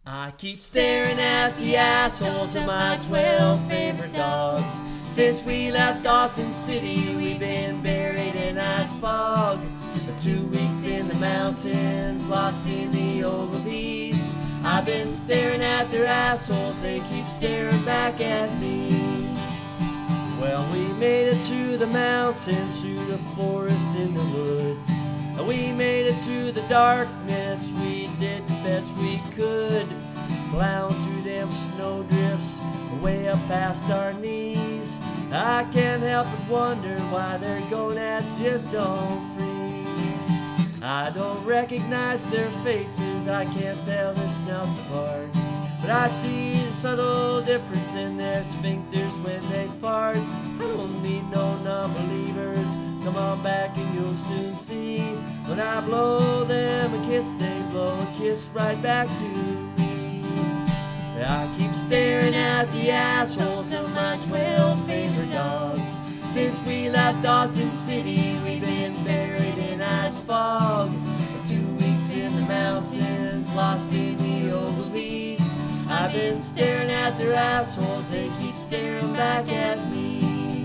I keep staring at the assholes of my 12 favorite dogs. Since we left Dawson City, we've been buried in ice fog. 2 weeks in the mountains, lost in the Ogilvies. I've been staring at their assholes, they keep staring back at me. Well, we made it through the mountains, through the forest in the woods. We made it through the darkness, we did the best we could. Plowing through them snowdrifts, way up past our knees. I can't help but wonder why their gonads just don't freeze. I don't recognize their faces, I can't tell their snouts apart. But I see a subtle difference in their sphincters when they fart. I don't need no non-believers, come on back and you'll soon see. When I blow them a kiss, they blow a kiss right back to me. I keep staring at the assholes of my 12 favorite dogs. Since we left Dawson City, we've been buried in ice fog. 2 weeks in the mountains, lost in the Ogilvies. I've been staring at their assholes, they keep staring back at me.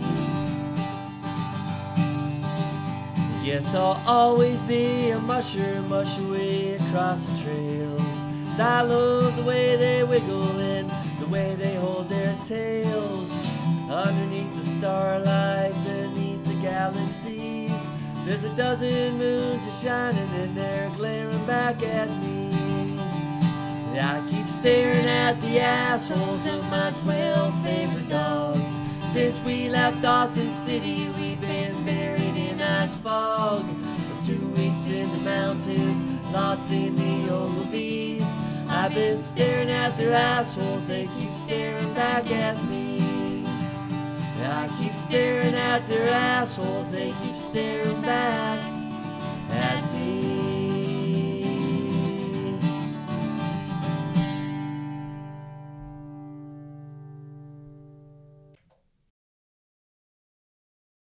Guess I'll always be a musher, mush away across the trails. 'Cause I love the way they wiggle and the way they hold their tails. Underneath the starlight, beneath the galaxies, there's a dozen moons a-shining and they're glaring back at me. I keep staring at the assholes of my 12 favorite dogs. Since we left Dawson City, we've been buried in ice fog. 2 weeks in the mountains, lost in the Ogilvies. I've been staring at their assholes, they keep staring back at me. I keep staring at their assholes, they keep staring back.